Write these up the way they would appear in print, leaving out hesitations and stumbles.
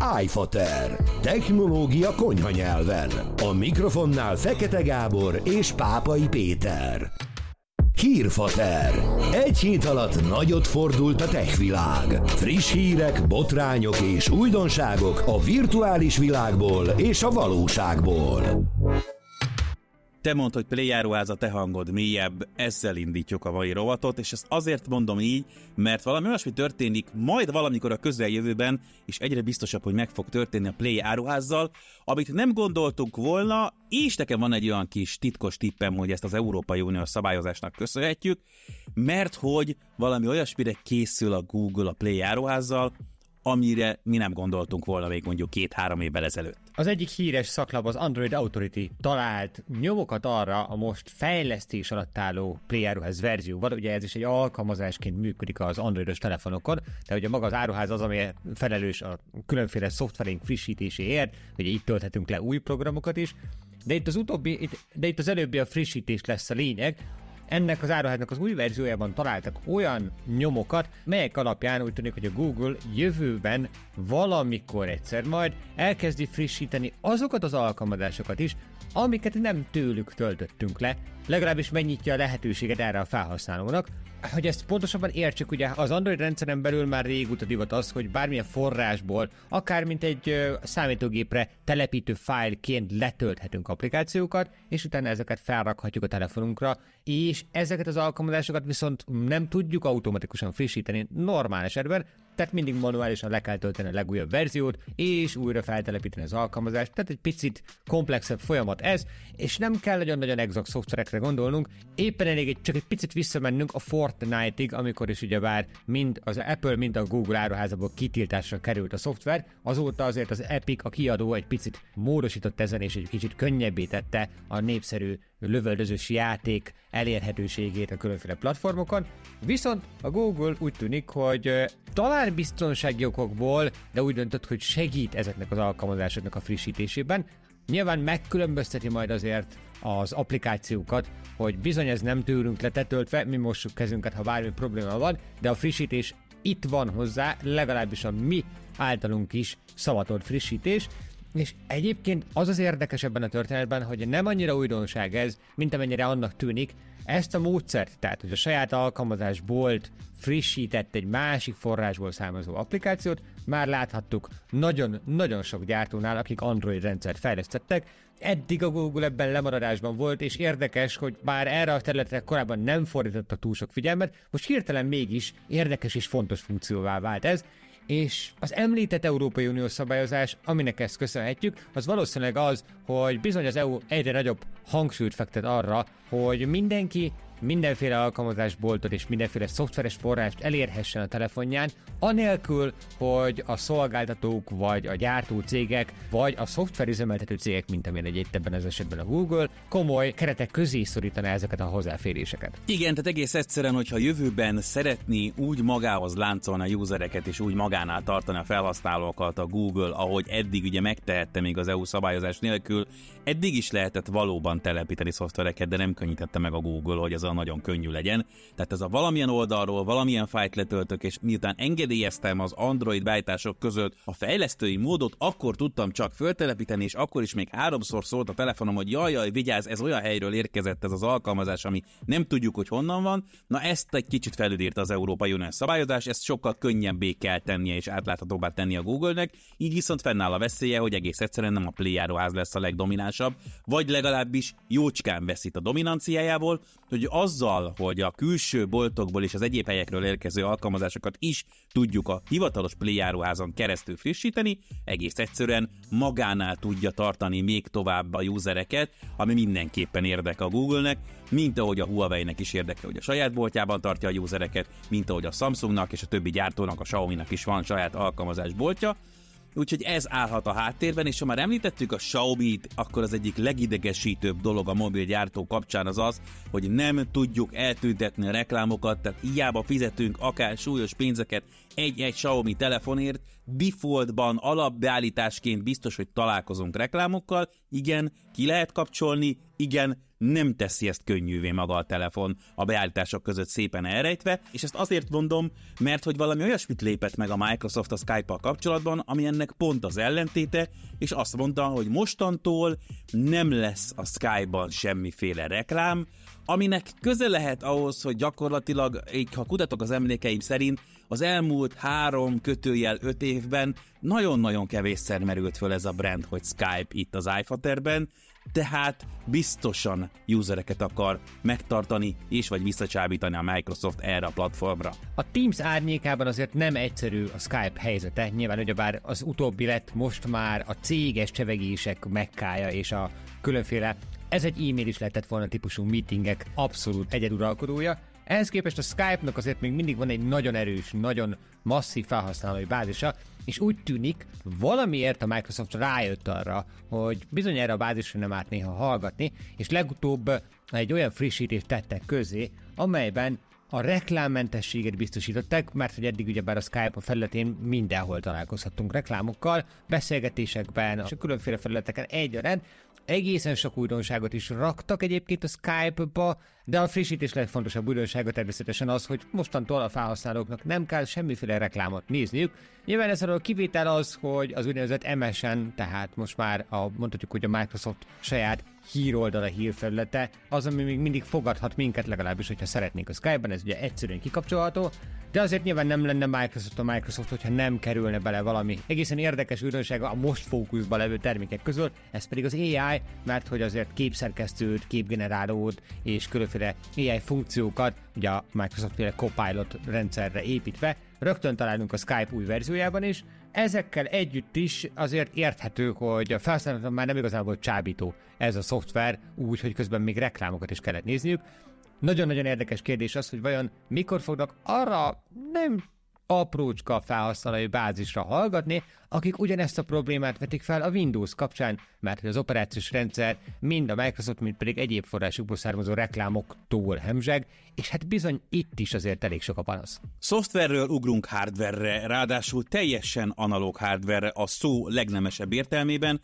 iFater. Technológia konyha nyelven. A mikrofonnál Fekete Gábor és Pápai Péter. Hírfater. Egy hét alatt nagyot fordult a techvilág. Friss hírek, botrányok és újdonságok a virtuális világból és a valóságból. Te mondd, hogy Play áruház, a te hangod mélyebb, ezzel indítjuk a mai rovatot, és ezt azért mondom így, mert valami olyasmi történik majd valamikor a közeljövőben, és egyre biztosabb, hogy meg fog történni a Play áruházzal, amit nem gondoltunk volna, és nekem van egy olyan kis titkos tippem, hogy ezt az Európai Uniós szabályozásnak köszönhetjük, mert hogy valami olyasmire készül a Google a Play áruházzal, amire mi nem gondoltunk volna még mondjuk 2-3 évvel ezelőtt. Az egyik híres szaklap, az Android Authority talált nyomokat arra a most fejlesztés alatt álló Play áruház verzióval. Ugye ez is egy alkalmazásként működik az androidos telefonokon, de ugye maga az áruház az, ami felelős a különféle szoftverünk frissítéséért, ugye itt tölthetünk le új programokat is, de itt az előbbi a frissítés lesz a lényeg. Ennek az áruháznak az új verziójában találtak olyan nyomokat, melyek alapján úgy tűnik, hogy a Google jövőben valamikor egyszer majd elkezdi frissíteni azokat az alkalmazásokat is, amiket nem tőlük töltöttünk le, legalábbis megnyitja a lehetőséget erre a felhasználónak. Hogy ezt pontosabban értsük, ugye az Android rendszeren belül már régóta divat az, hogy bármilyen forrásból, akár mint egy számítógépre telepítő fájlként letölthetünk applikációkat, és utána ezeket felrakhatjuk a telefonunkra, és ezeket az alkalmazásokat viszont nem tudjuk automatikusan frissíteni normál esetben, tehát mindig manuálisan le kell tölteni a legújabb verziót, és újra feltelepíteni az alkalmazást, tehát egy picit komplexebb folyamat ez, és nem kell nagyon-nagyon exakt szoftverekre gondolnunk, éppen elég csak egy picit visszamennünk a Fortnite-ig, amikor is ugyebár mind az Apple, mind a Google áruházából kitiltásra került a szoftver, azóta azért az Epic, a kiadó egy picit módosított ezen, és egy kicsit könnyebbé tette a népszerű lövöldözős játék elérhetőségét a különféle platformokon, viszont a Google úgy tűnik, hogy talán biztonsági okokból, de úgy döntött, hogy segít ezeknek az alkalmazásoknak a frissítésében. Nyilván megkülönbözteti majd azért az applikációkat, hogy bizony ez nem tőlünk letöltve, mi mossuk kezünket, ha bármi probléma van, de a frissítés itt van hozzá, legalábbis a mi általunk is szavatolt frissítés, és egyébként az az érdekes ebben a történetben, hogy nem annyira újdonság ez, mint amennyire annak tűnik, ezt a módszert, tehát hogy a saját alkalmazásból frissített egy másik forrásból származó applikációt, már láthattuk nagyon sok gyártónál, akik Android rendszert fejlesztettek. Eddig a Google ebben lemaradásban volt, és érdekes, hogy bár erre a területre korábban nem fordítottak túl sok figyelmet, most hirtelen mégis érdekes és fontos funkcióvá vált ez, és az említett Európai Uniós szabályozás, aminek ezt köszönhetjük, az valószínűleg az, hogy bizony az EU egyre nagyobb hangsúlyt fektet arra, hogy mindenki mindenféle alkalmazásboltot és mindenféle szoftveres forrást elérhessen a telefonján, anélkül, hogy a szolgáltatók, vagy a gyártó cégek, vagy a szoftverüzemeltető cégek, mint amilyen egy ebben az esetben a Google, komoly keretek közé szorítaná ezeket a hozzáféréseket. Igen, tehát egész egyszerűen, hogyha jövőben szeretné úgy magához láncolni a usereket, és úgy magánál tartani a felhasználókat a Google, ahogy eddig ugye megtehette még az EU szabályozás nélkül, eddig is lehetett valóban telepíteni szoftvereket, de nem könnyítette meg a Google, hogy ez a nagyon könnyű legyen. Tehát ez a valamilyen oldalról valamilyen fájlt letöltök, és miután engedélyeztem az Android beállítások között a fejlesztői módot, akkor tudtam csak föltelepíteni, és akkor is még 3-szor szólt a telefonom, hogy jaj, vigyázz, ez olyan helyről érkezett ez az alkalmazás, ami nem tudjuk, hogy honnan van. Na ezt egy kicsit felülírta az Európai Uniós szabályozás, ezt sokkal könnyebbé kell tennie és átláthatóbbá tenni a Google-nek, így viszont fennáll a veszélye, hogy egész egyszerűen nem a Play áruház lesz a legdominánsabb, vagy legalábbis jócskán veszít a dominanciájából, hogy azzal, hogy a külső boltokból és az egyéb helyekről érkező alkalmazásokat is tudjuk a hivatalos Play áruházon keresztül frissíteni, egész egyszerűen magánál tudja tartani még tovább a usereket, ami mindenképpen érdeke a Google-nek, mint ahogy a Huawei-nek is érdeke, hogy a saját boltjában tartja a usereket, mint ahogy a Samsungnak és a többi gyártónak, a Xiaomi-nak is van saját alkalmazás boltja. Úgyhogy ez állhat a háttérben, és ha már említettük a Xiaomi-t, akkor az egyik legidegesítőbb dolog a mobilgyártó kapcsán az, hogy nem tudjuk eltüntetni a reklámokat, tehát hiába fizetünk akár súlyos pénzeket egy-egy Xiaomi telefonért, defaultban alapbeállításként biztos, hogy találkozunk reklámokkal, igen, ki lehet kapcsolni, igen, nem teszi ezt könnyűvé maga a telefon a beállítások között szépen elrejtve, és ezt azért mondom, mert hogy valami olyasmit lépett meg a Microsoft a Skype-al kapcsolatban, ami ennek pont az ellentéte, és azt mondta, hogy mostantól nem lesz a Skype-ban semmiféle reklám, aminek köze lehet ahhoz, hogy gyakorlatilag, ha kutatok az emlékeim szerint, az elmúlt 3-5 évben nagyon-nagyon kevésszer merült föl ez a brand, hogy Skype itt az iFaterben, tehát biztosan usereket akar megtartani és vagy visszacsábítani a Microsoft erre a platformra. A Teams árnyékában azért nem egyszerű a Skype helyzete, nyilván ugyebár az utóbbi lett most már a céges csevegések mekkája és a különféle, ez egy e-mail is lehetett volna típusú meetingek abszolút egyeduralkodója. Ehhez képest a Skype-nak azért még mindig van egy nagyon erős, nagyon masszív felhasználói bázisa, és úgy tűnik, valamiért a Microsoft rájött arra, hogy bizony erre a bázisra nem árt néha hallgatni, és legutóbb egy olyan frissítést tettek közé, amelyben a reklámmentességet biztosították, mert hogy eddig ugyebár a Skype a felületén mindenhol találkozhattunk reklámokkal, beszélgetésekben, és a különféle felületeken egyaránt. Egészen sok újdonságot is raktak egyébként a Skype-ba, de a frissítés legfontosabb újdonsága természetesen az, hogy mostantól a felhasználóknak nem kell semmiféle reklámot nézniük. Nyilván ez a kivétel az, hogy az úgynevezett MSN, tehát most már mondhatjuk, hogy a Microsoft saját híroldala, hírfelülete, az, ami még mindig fogadhat minket, legalábbis, hogyha szeretnénk a Skype-ban, ez ugye egyszerűen kikapcsolható, de azért nyilván nem lenne Microsoft, hogyha nem kerülne bele valami egészen érdekes újdonsága a most fókuszban levő termékek közül, ez pedig az AI, mert hogy azért képszerkesztőt, képgenerálót és különféle AI funkciókat, ugye a Microsoft-féle Copilot rendszerre építve, rögtön találunk a Skype új verziójában is. Ezekkel együtt is azért érthető, hogy a felhasználóknak már nem igazából csábító ez a szoftver, úgy, hogy közben még reklámokat is kellett nézniük. Nagyon-nagyon érdekes kérdés az, hogy vajon mikor fognak arra nem aprócska felhasználói bázisra hallgatni, akik ugyanezt a problémát vetik fel a Windows kapcsán, mert hogy az operációs rendszer mind a Microsoft, mind pedig egyéb forrásokból származó reklámoktól hemzseg, és hát bizony itt is azért elég sok a panasz. Szoftverről ugrunk hardverre, ráadásul teljesen analóg hardverre a szó legnemesebb értelmében,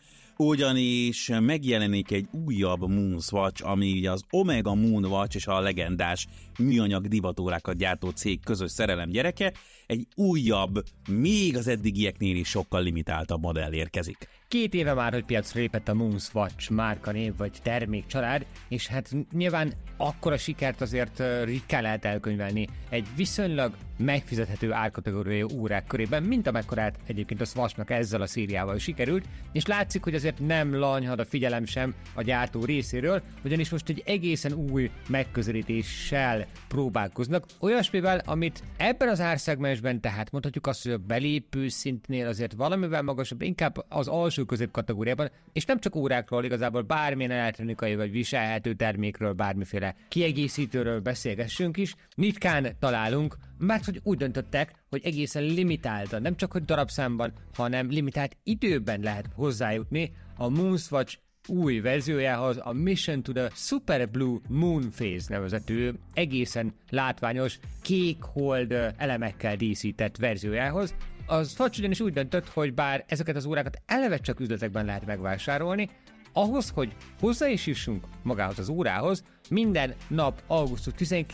ugyanis megjelenik egy újabb Moonswatch, ami ugye az Omega Moonwatch és a legendás műanyag divatórákat gyártó cég közös szerelem gyereke, egy újabb, még az eddigieknél is sokkal limitáltabb modell érkezik. 2 éve már, hogy piacra lépett a Moonswatch márkanév vagy termékcsalád, és hát nyilván akkora sikert azért ritkán lehet elkönyvelni egy viszonylag megfizethető árkategóriai órák körében, mint amekkorát egyébként a Swatchnak ezzel a szériával sikerült, és látszik, hogy azért nem lanyhad a figyelem sem a gyártó részéről, ugyanis most egy egészen új megközelítéssel próbálkoznak, olyasmivel, amit ebben az árszegmensben, tehát mondhatjuk azt, hogy a belépő szintnél azért valamivel magasabb, inkább az alsó középkategóriában, és nem csak órákról, igazából bármilyen elektronikai vagy viselhető termékről, bármiféle kiegészítőről beszélgessünk is, ritkán találunk, mert hogy úgy döntöttek, hogy egészen limitáltan, nem csak hogy darabszámban, hanem limitált időben lehet hozzájutni a Moonswatch új verziójához, a Mission to the Super Blue Moon Phase nevezetű, egészen látványos, kék hold elemekkel díszített verziójához. A Swatch ugyanis úgy döntött, hogy bár ezeket az órákat eleve csak üzletekben lehet megvásárolni, ahhoz, hogy hozzá is jussunk magához az órához, minden nap augusztus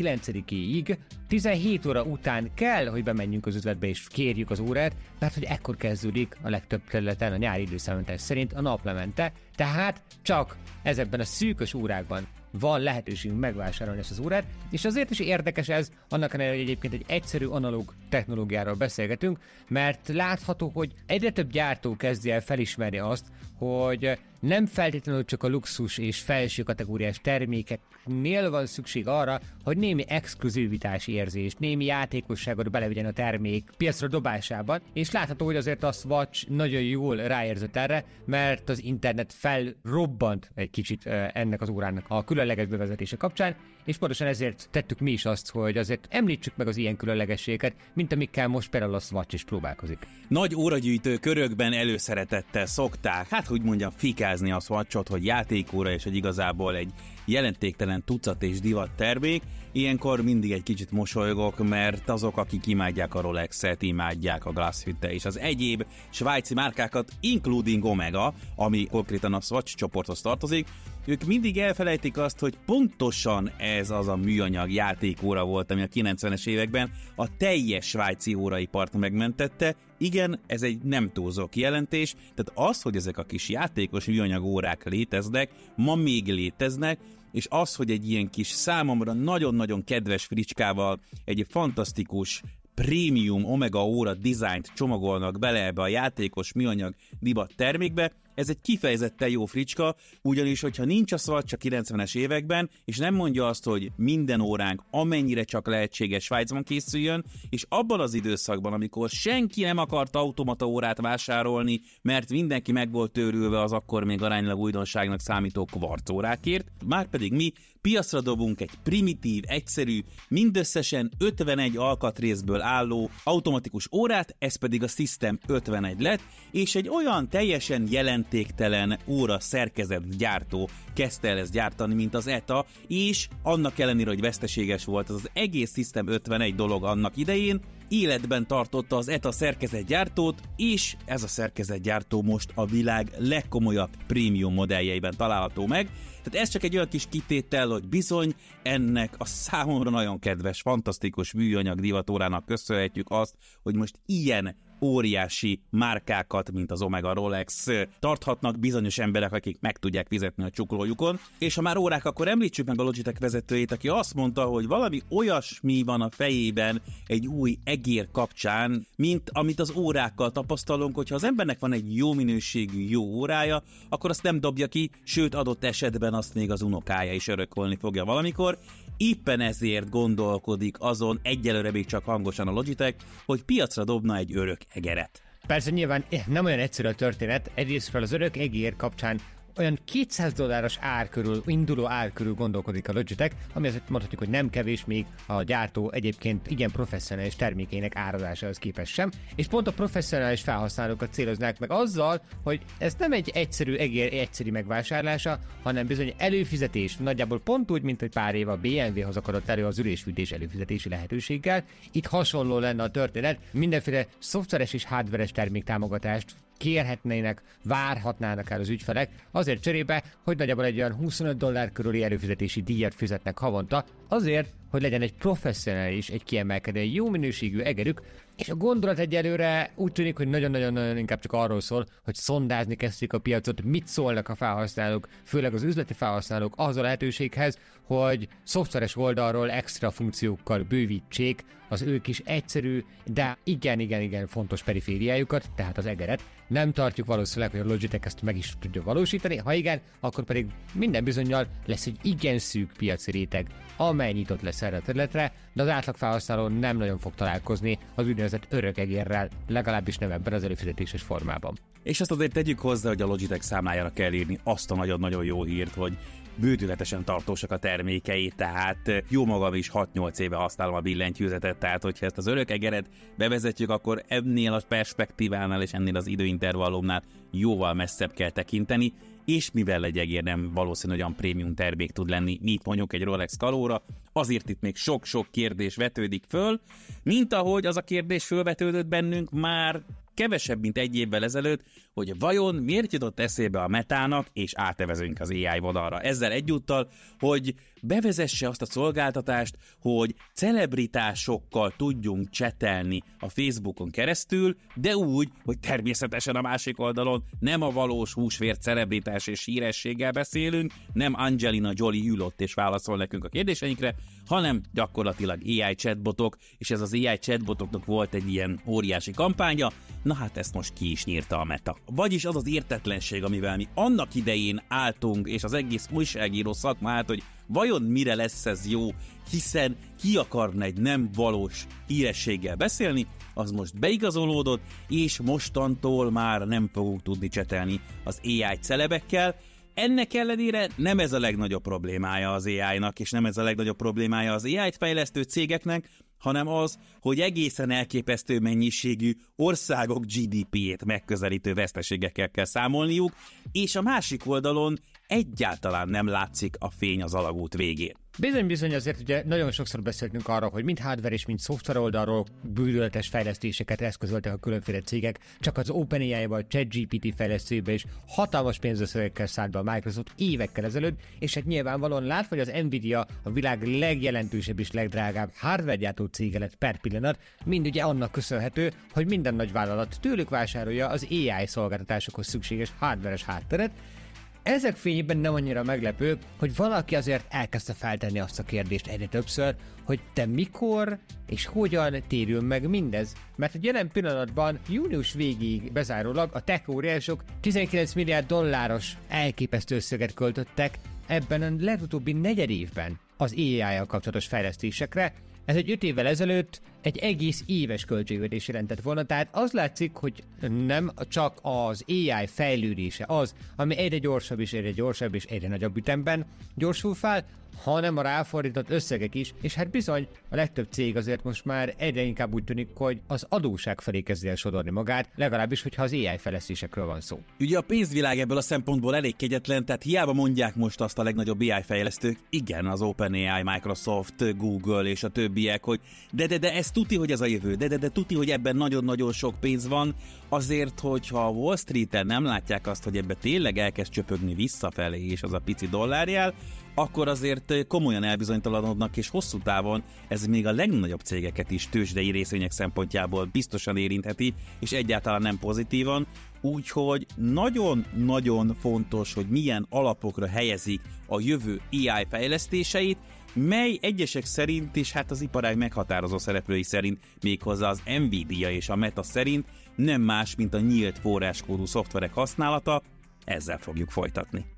19-ig 17 óra után kell, hogy bemenjünk az üzletbe és kérjük az órát, mert hogy ekkor kezdődik a legtöbb területen a nyári időszámítás szerint a naplemente, tehát csak ezekben a szűkös órákban van lehetőségünk megvásárolni ezt az órát, és azért is érdekes ez, annak ellenére, hogy egyébként egy egyszerű analóg technológiáról beszélgetünk, mert látható, hogy egyre több gyártó kezdi el felismerni azt, hogy nem feltétlenül csak a luxus és felső kategóriás termékeknél van szükség arra, hogy némi exkluzivitási érzést, némi játékosságot belevigyen a termék piacra dobásában, és látható, hogy azért a Swatch nagyon jól ráérzett erre, mert az internet felrobbant egy kicsit ennek az órának a különleges bevezetése kapcsán, és pontosan ezért tettük mi is azt, hogy azért említsük meg az ilyen különlegességeket, mint amikkel most például a Swatch is próbálkozik. Nagy óragyűjtő körökben előszeretettel szokták, hát hogy mondjam, fikázni a Swatchot, hogy játékóra és hogy igazából egy jelentéktelen tucat és divat termék. Ilyenkor mindig egy kicsit mosolygok, mert azok, akik imádják a Rolexet, imádják a Glashütte és az egyéb svájci márkákat, including Omega, ami konkrétan a Swatch csoporthoz tartozik, ők mindig elfelejtik azt, hogy pontosan ez az a műanyag játékóra volt, ami a 90-es években a teljes svájci óraipart megmentette. Igen, ez egy nem túlzó kijelentés, tehát az, hogy ezek a kis játékos műanyag órák léteznek, ma még léteznek, és az, hogy egy ilyen kis számomra nagyon-nagyon kedves fricskával egy fantasztikus prémium Omega óra dizájnt csomagolnak bele ebbe a játékos műanyag divat termékbe, ez egy kifejezetten jó fricska, ugyanis, hogyha nincs a szvacs a 90-es években, és nem mondja azt, hogy minden óránk amennyire csak lehetséges Svájcban készüljön, és abban az időszakban, amikor senki nem akart automata órát vásárolni, mert mindenki meg volt tőrülve az akkor még aránylag újdonságnak számító kvarcórákért, márpedig mi piacra dobunk egy primitív, egyszerű, mindösszesen 51 alkatrészből álló automatikus órát, ez pedig a System 51 lett, és egy olyan teljesen jelentéktelen óra szerkezet gyártó kezdte el ezt gyártani, mint az ETA, és annak ellenére, hogy veszteséges volt az egész System 51 dolog annak idején, életben tartotta az ETA szerkezetgyártót, és ez a szerkezetgyártó most a világ legkomolyabb prémium modelljeiben található meg. Tehát ez csak egy olyan kis kitétel, hogy bizony ennek a számomra nagyon kedves, fantasztikus műanyag divatórának köszönhetjük azt, hogy most ilyen óriási márkákat, mint az Omega Rolex tarthatnak bizonyos emberek, akik meg tudják fizetni a csuklójukon. És ha már órák, akkor említsük meg a Logitech vezetőjét, aki azt mondta, hogy valami olyasmi van a fejében egy új egér kapcsán, mint amit az órákkal tapasztalunk, hogyha az embernek van egy jó minőségű, jó órája, akkor azt nem dobja ki, sőt adott esetben azt még az unokája is örökölni fogja valamikor. Éppen ezért gondolkodik azon, egyelőre még csak hangosan a Logitech, hogy piacra dobna egy örök egeret. Persze nyilván nem olyan egyszerű a történet, egyrésztről az örök egér kapcsán olyan $200 ár körül, induló ár körül gondolkodik a Logitech, ami azért mondhatjuk, hogy nem kevés még a gyártó egyébként igen professzionális termékeinek árazásához képest sem, és pont a professzionális felhasználókat céloznák meg azzal, hogy ez nem egy egyszerű egér egyszerű megvásárlása, hanem bizony előfizetés, nagyjából pont úgy, mint egy pár év a BMW-hoz akarott elő az ülésfűtés előfizetési lehetőséggel. Itt hasonló lenne a történet, mindenféle szoftveres és hardveres terméktámogatást kérhetnének, várhatnának el az ügyfelek, azért cserébe, hogy nagyjából egy olyan $25 körüli előfizetési díjat fizetnek havonta, azért, hogy legyen egy professzionális, egy kiemelkedően jó minőségű egerük, és a gondolat egyelőre úgy tűnik, hogy nagyon-nagyon inkább csak arról szól, hogy szondázni kezdték a piacot, mit szólnak a felhasználók, főleg az üzleti felhasználók ahhoz a lehetőséghez, hogy szoftveres oldalról extra funkciókkal bővítsék az ők is egyszerű, de igen fontos perifériájukat, tehát az egeret. Nem tartjuk valószínűleg, hogy a Logitech ezt meg is tudja valósítani, ha igen, akkor pedig minden bizonnyal lesz egy igen szűk piaci réteg, amely nyitott lesz erre a területre, de az átlag felhasználó nem nagyon fog találkozni az úgynevezett örök egérrel, legalábbis nem ebben az előfizetéses formában. És azt azért tegyük hozzá, hogy a Logitech számlájára kell írni azt a nagyon-nagyon jó hírt, hogy bődületesen tartósak a termékei, tehát jó magam is 6-8 éve használom a billentyűzetet, tehát hogyha ezt az örök egeret bevezetjük, akkor ennél a perspektívánál és ennél az időintervallumnál jóval messzebb kell tekinteni, és mivel egy egér nem valószínű, hogy olyan prémium termék tud lenni, mint mondjuk egy Rolex Kalóra, azért itt még sok-sok kérdés vetődik föl, mint ahogy az a kérdés fölvetődött bennünk már kevesebb, mint egy évvel ezelőtt, hogy vajon miért jutott eszébe a Metának, és átevezünk az AI vonalra. Ezzel egyúttal, hogy bevezesse azt a szolgáltatást, hogy celebritásokkal tudjunk csetelni a Facebookon keresztül, de úgy, hogy természetesen a másik oldalon nem a valós húsvért celebritás és hírességgel beszélünk, nem Angelina Jolie ülött és válaszol nekünk a kérdéseinkre, hanem gyakorlatilag AI chatbotok, és ez az AI chatbotoknak volt egy ilyen óriási kampánya, na hát ezt most ki is nyírta a Meta. Vagyis az az értetlenség, amivel mi annak idején álltunk, és az egész újságíró szakma állt, hogy vajon mire lesz ez jó, hiszen ki akarna egy nem valós hírességgel beszélni, az most beigazolódott, és mostantól már nem fogunk tudni csetelni az AI celebekkel. Ennek ellenére nem ez a legnagyobb problémája az AI-nak, és nem ez a legnagyobb problémája az AI-t fejlesztő cégeknek, hanem az, hogy egészen elképesztő mennyiségű országok GDP-ét megközelítő veszteségekkel kell számolniuk, és a másik oldalon egyáltalán nem látszik a fény az alagút végén. Bizony azért ugye nagyon sokszor beszéltünk arról, hogy mind hardware és mind szoftver oldalról bűvöletes fejlesztéseket eszközöltek a különféle cégek, csak az OpenAI-val, ChatGPT fejlesztőjébe is hatalmas pénzösszegekkel szállt be a Microsoft évekkel ezelőtt, és hát nyilvánvalóan látva, hogy az Nvidia a világ legjelentősebb és legdrágább hardware gyártó cége lett per pillanat, mind ugye annak köszönhető, hogy minden nagy vállalat tőlük vásárolja az AI szolgáltatásokhoz szükséges hardveres hátteret. Ezek fényében nem annyira meglepő, hogy valaki azért elkezdte feltenni azt a kérdést egyre többször, hogy te mikor és hogyan térül meg mindez. Mert a jelen pillanatban június végéig bezárólag a tech óriások 19 milliárd dolláros elképesztő összeget költöttek ebben a legutóbbi negyedévben az AI-jal kapcsolatos fejlesztésekre. Ez egy 5 évvel ezelőtt egy egész éves költségvetés jelentett volna, tehát az látszik, hogy nem csak az AI fejlődése az, ami egyre gyorsabb és egyre nagyobb ütemben gyorsul fel, hanem a ráfordított összegek is, és hát bizony a legtöbb cég azért most már egyre inkább úgy tűnik, hogy az adósság felé kezdi el sodorni magát, legalábbis, hogyha az AI fejlesztésekről van szó. Ugye a pénzvilág ebből a szempontból elég kegyetlen, tehát hiába mondják most azt a legnagyobb AI fejlesztők, igen, az OpenAI, Microsoft, Google és a többiek, hogy de ez tuti, hogy ez a jövő, de tuti, hogy ebben nagyon-nagyon sok pénz van, azért, hogyha a Wall Streeten nem látják azt, hogy ebbe tényleg elkezd csöpögni visszafelé és az a pici dollárjel, akkor azért komolyan elbizonytalanodnak, és hosszú távon ez még a legnagyobb cégeket is tőzsdei részvények szempontjából biztosan érintheti, és egyáltalán nem pozitívan, úgyhogy nagyon-nagyon fontos, hogy milyen alapokra helyezik a jövő AI fejlesztéseit, mely egyesek szerint, és hát az iparág meghatározó szereplői szerint, méghozzá az Nvidia és a Meta szerint nem más, mint a nyílt forráskódú szoftverek használata. Ezzel fogjuk folytatni.